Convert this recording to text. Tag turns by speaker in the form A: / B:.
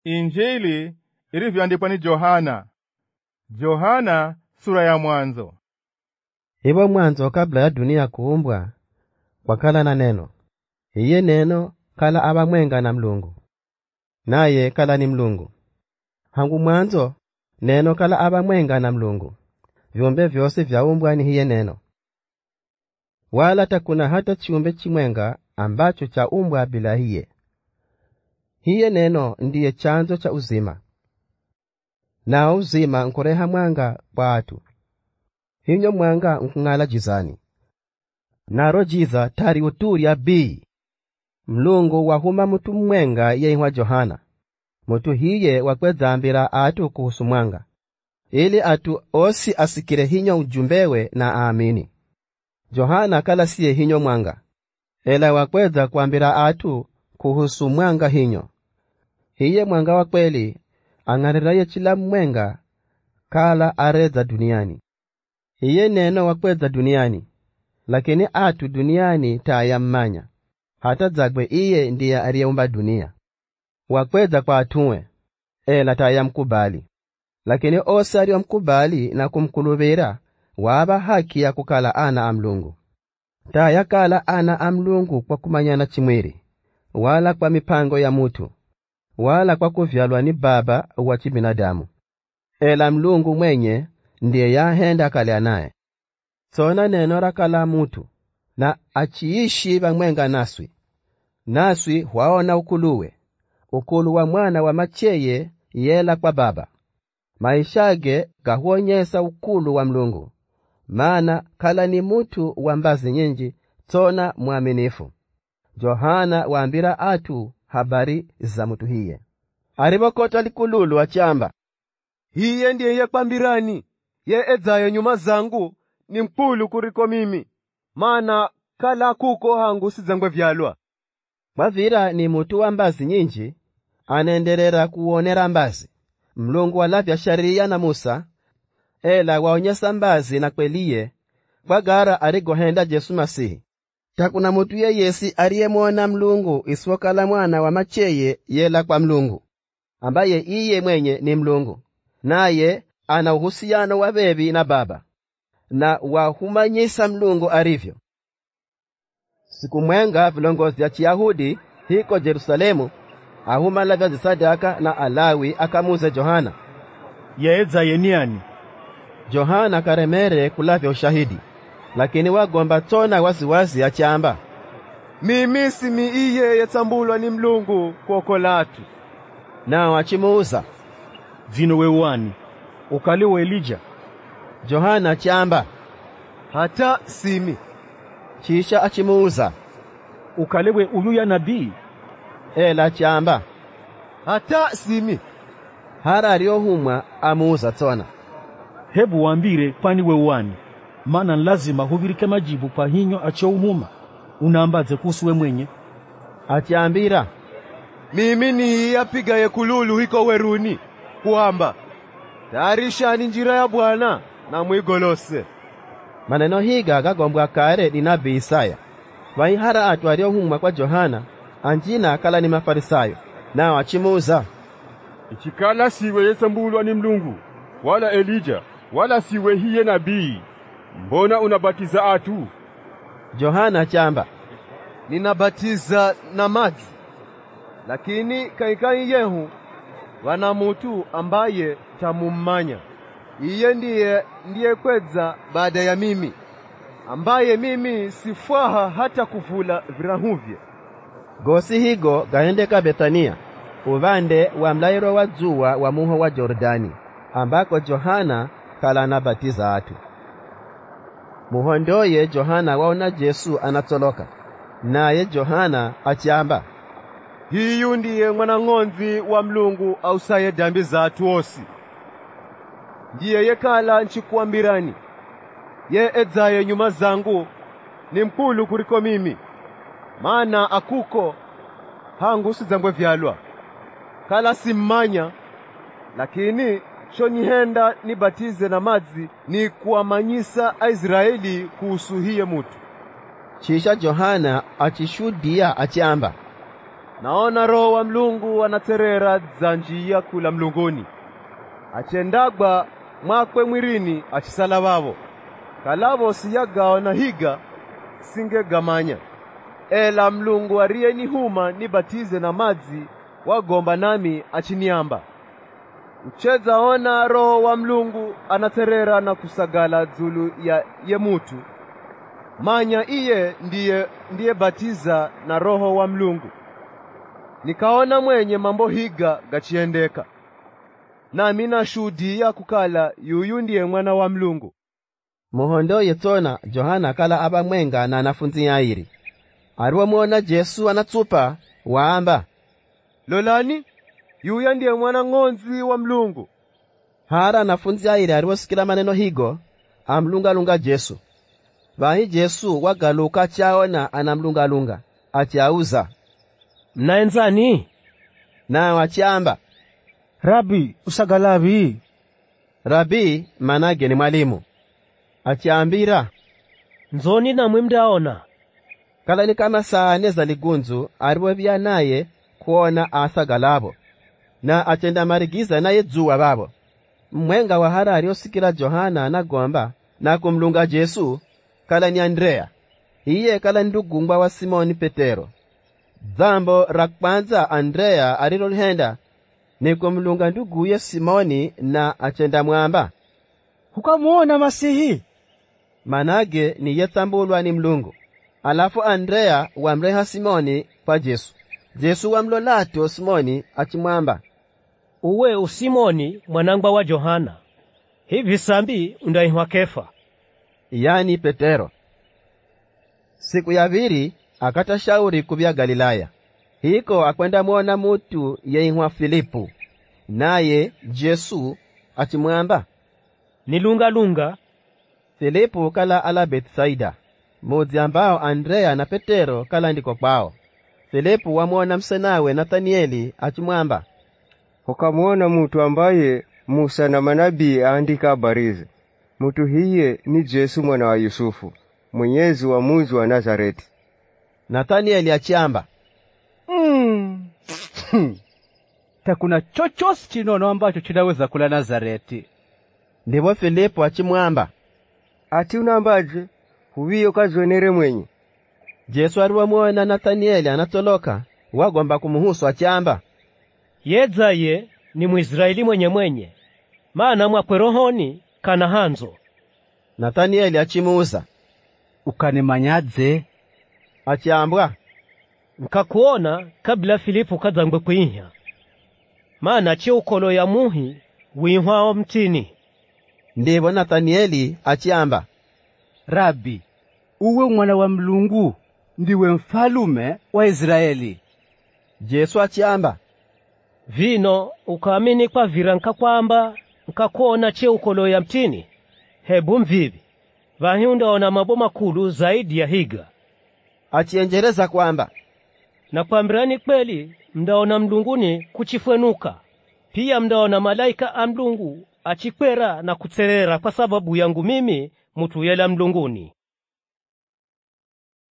A: Injili ilivyoandikwa ni Johana. Johana sura ya mwanzo.
B: Ibo mwanzo kabla ya dunia kuumbwa, wakala na neno. Iye neno kala aba mwenga na Mlungu, naye kala ni Mlungu. Hangu mwanzo neno kala aba mwenga na Mlungu. Vyombe vyose vyaumbwa ni hiye neno. Wala takuna hata chiumbe chimwenga ambacho chaumbwa bila hiye. Hiye neno ndiye chanzo cha uzima. Na uzima nkoreha mwanga kwa atu. Hinyo mwanga nkungala jizani. Naro jiza tari uturia bii. Mlungu wahuma mutu mwenga yeihwa Johana. Mutu hiye wakwezambira atu kuhusu mwanga, ili atu osi asikire hinyo ujumbewe na aamini. Johana kala siye hinyo mwanga, ela wakweza kuambira atu kuhusu mwanga hinyo. Hiye mwanga wa kweli ang'ariraye chila mwenga kala areza duniani. Hiye neno wakweza duniani, lakini atu duniani tayammanya, hata zagwe iye ndiye aliyeumba dunia. Wakweza kwa atuwe, ela tayamkubali. Lakini osi aliyomkubali na kumkulubira waba haki ya kukala ana amlungu. Tayakala ana amlungu kwa kumanyana chimwiri, wala kwa mipango ya mutu, wala kwa kuvyalwa ni baba wa chibinadamu. Ela Mlungu mwenye ndiye yahenda kale anaye. Sona neno rakala mutu, na achiishi bamwenga naswi. Naswi waona ukuluwe, ukulu wa mwana wa macheye yela kwa baba. Maishage gahuonyesa ukulu wa Mlungu, maana kala ni mutu wa mbazi nyingi, tona mwaminifu. Johana waambira atu habari za mutu hiye. Aribokota likululu achamba,
C: hiye ndiye yekwambirani, ye edzayo nyuma zangu ni mpulu kuriko mimi, maana kala kuko hangu sizangwe vyalwa.
B: Mavira ni mutu wa mbazi nyingi, anaendelera kuonera mbazi. Mlungu walavya sharia na Musa, ela waonyesa mbazi na kweliye kwa gara arigohenda Yesu Masihi. Takuna mutu yeyesi aliyemwona Mlungu iswokala mwana wa macheye yela kwa Mlungu, ambaye iye mwenye ni Mlungu, naye ana uhusiano wa bebi na baba, na wahumanyisa Mlungu arivyo. Siku mwenga vilongozi ya Chiyahudi hiko Jerusalemu, ahuma lavya sadaka na Alawi akamuze Johana,
C: yeedza yeniani?
B: Johana karemere kulavya ushahidi, lakini wagomba tona waziwazi achamba,
C: mimi simi iye yetsambulwa ni Mlungu kuokolatu.
B: Nao achimuuza,
C: vino wewani, ukaliwe Elija?
B: Johana achamba,
C: hata simi.
B: Chisha achimuuza,
C: ukaliwe uluya nabii?
B: Ela achamba,
C: hata simi.
B: Hara aliohumwa amuuza tona,
C: hebu wambire pani wewani, maana lazima hubirike majibu pa hinyo achouhuma, unaambaze kusuwe mwenye.
B: Achambira,
C: mimi ni yapigaye kululu hiko weruni, kuhamba tarishani njira ya Bwana na mwigolose.
B: Maneno higa gagombwa kare ni nabii Isaya. Waihara atu aliohumwa kwa Johana, anjina kala ni Mafarisayo, nao achimuuza,
A: ichikala siwe yetsambulwa ni Mlungu, wala Elija, wala siwe hiye nabii, mbona unabatiza atu?
B: Johana achamba,
C: ninabatiza na maji, lakini kaikai yehu wana mutu ambaye tamummanya. Iye ndiye kweza baada ya mimi, ambaye mimi sifwaha hata kuvula virahuvye.
B: Gosi higo gaendeka Betania, uvande wa mlairo wa zuwa wa muho wa Jordani, ambako Johana kala anabatiza atu. Muhondoye Johana waona Yesu anatoloka, naye Johana achamba,
C: hiyu ndiye mwana ng'onzi wa Mlungu ausaye dambi za atu osi. Ndiye yekala nchikuambirani, ye edzaye nyuma zangu ni mpulu kuriko mimi, maana akuko hangu sizangwe vyalwa. Kala simmanya, lakini shonihenda nibatize na mazi ni kuamanyisa Israeli kuhusu hiye mutu.
B: Chisha Johana achishudia achamba,
C: naona Roho wa Mlungu anaterera za njia kula mlunguni, achendagwa mwakwe mwirini achisala babo, kalabo siyagaona higa singegamanya. Ela Mlungu ariye nihuma nibatize na madzi wagomba nami achiniamba. Ucheza ona Roho wa Mlungu anaterera na kusagala dzulu ya ye mutu, manya iye ndiye batiza na Roho wa Mlungu. Nikaona mwenye mambo higa gachiendeka, nami nashuhudia kukala yuyu ndiye mwana wa Mlungu.
B: Muhondo yetona Johana kala abamwenga na anafunzi yairi. Aliwamwona Yesu anatsupa waamba,
C: lolani, yuya ndiye mwana ng'onzi wa Mlungu.
B: Hara anafunzi yairi aliwosikila maneno higo amlungalunga Yesu. Vahi Yesu wagaluka chaona anamlungalunga achiauza,
D: mnaenzani?
B: Na wachiamba,
D: Rabi, usagalavi.
B: Rabi manage ni mwalimu. Achiambira,
D: nzoni namwe mdaona.
B: Kala ni kama saa neza ligunzu aliwevya naye kuona asagalabo, na atenda marigiza naye dzuwa babo. Mwenga wa hara aliosikila Johana anagomba na kumlunga Yesu kala ni Andrea, iye kala ndugungwa wa Simoni Petero. Zambo rakwanza Andrea alilolihenda ni kumlunga nduguye Simoni, na achenda mwamba,
D: hukamuona Masihi.
B: Manage ni yetsambulwa ni Mlungu. Alafu Andrea wamreha Simoni kwa Yesu. Yesu wamlolato Simoni achimwamba,
D: uwe usimoni mwanangwa wa Johana, hivi sambi undaihwa Kefa,
B: yani Petero. Siku ya viri akata shauri kubya Galilaya. Hiko akwenda mwona mutu yeihwa Filipu, naye Yesu achimwamba,
D: nilunga.
B: Filipu kala ala Bethsaida, mudzi ambao Andrea na Petero kala ndiko kwao. Filipu wamwona msenawe Nathanieli achimwamba,
E: ukamwona mutu ambaye Musa na manabii aandika habarize. Mutu hiye ni Yesu mwana wa Yusufu, mwenyezi wa muzi wa Nazareti.
B: Nathanieli achiamba,
F: takuna chochosi chinono ambacho chinaweza kula Nazareti.
B: Ndipo Filipu achimwamba,
E: ati unambaje, huwiyo kazwenere mwenye.
B: Yesu aliwamwona Nathanieli anatoloka, wagomba kumuhusu achiamba,
D: yedzaye ni Mwisraeli mwenye, maana mwakwe rohoni kana hanzo.
B: Nathanieli achimuuza,
F: ukanimanyadze?
B: achiambwa,
D: nkakuona kabla Filipu kadzangwe kuihya, maana cheukolo ya muhi wihwao mtini.
B: Ndipo Nathanieli achiamba,
F: Rabi, uwe mwana wa Mlungu, ndiwe mfalume wa Israeli.
B: Yesu achiamba,
D: vino ukaamini kwa viranka kwamba nkakuona cheukolo ya mtini. Hebu mvivi, vahi undaona mambo makulu zaidi ya higa.
B: Achienjereza kwamba,
D: na kwambirani kweli mdaona mlunguni kuchifwenuka, pia mdaona malaika a Mlungu achikwera na kutserera kwa sababu yangu mimi mutu yela mlunguni.